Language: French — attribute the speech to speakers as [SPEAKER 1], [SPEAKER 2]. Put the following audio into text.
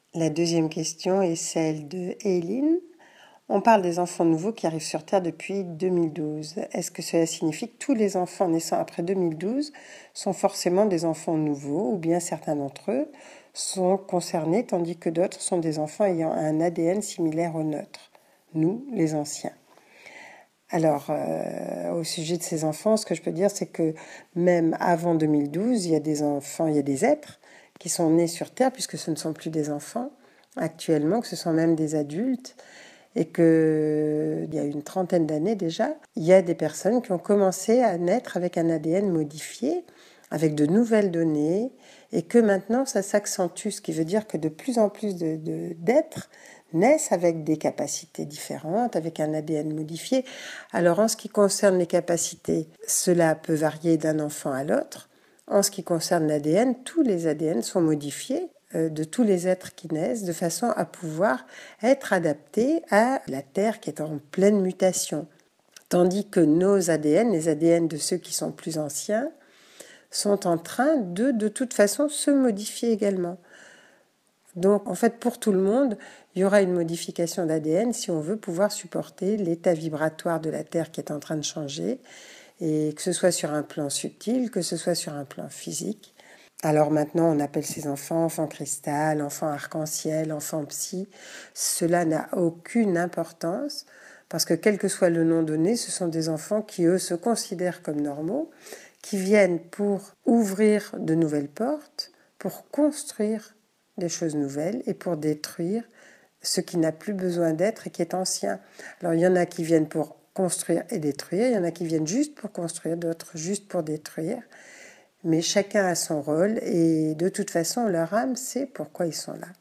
[SPEAKER 1] La deuxième question est celle de Eileen. On parle des enfants nouveaux qui arrivent sur Terre depuis 2012. Est-ce que cela signifie que tous les enfants naissant après 2012 sont forcément des enfants nouveaux ou bien certains d'entre eux sont concernés tandis que d'autres sont des enfants ayant un ADN similaire au nôtre, nous, les anciens? Alors, au sujet de ces enfants, ce que je peux dire, c'est que même avant 2012, il y a des enfants, il y a des êtres qui sont nés sur Terre, puisque ce ne sont plus des enfants actuellement, que ce sont même des adultes, et que il y a une trentaine d'années déjà, il y a des personnes qui ont commencé à naître avec un ADN modifié, avec de nouvelles données, et que maintenant ça s'accentue, ce qui veut dire que de plus en plus d'êtres naissent avec des capacités différentes, avec un ADN modifié. Alors en ce qui concerne les capacités, cela peut varier d'un enfant à l'autre. En ce qui concerne l'ADN, tous les ADN sont modifiés de tous les êtres qui naissent, de façon à pouvoir être adaptés à la Terre qui est en pleine mutation. Tandis que nos ADN, les ADN de ceux qui sont plus anciens, sont en train de toute façon se modifier également. Donc en fait pour tout le monde, il y aura une modification d'ADN si on veut pouvoir supporter l'état vibratoire de la Terre qui est en train de changer, et que ce soit sur un plan subtil, que ce soit sur un plan physique. Alors maintenant, on appelle ces enfants enfants cristal, enfants arc-en-ciel, enfants psy. Cela n'a aucune importance parce que quel que soit le nom donné, ce sont des enfants qui, eux, se considèrent comme normaux, qui viennent pour ouvrir de nouvelles portes, pour construire des choses nouvelles et pour détruire ce qui n'a plus besoin d'être et qui est ancien. Alors il y en a qui viennent pour construire et détruire, il y en a qui viennent juste pour construire, d'autres juste pour détruire. Mais chacun a son rôle et de toute façon, leur âme sait pourquoi ils sont là.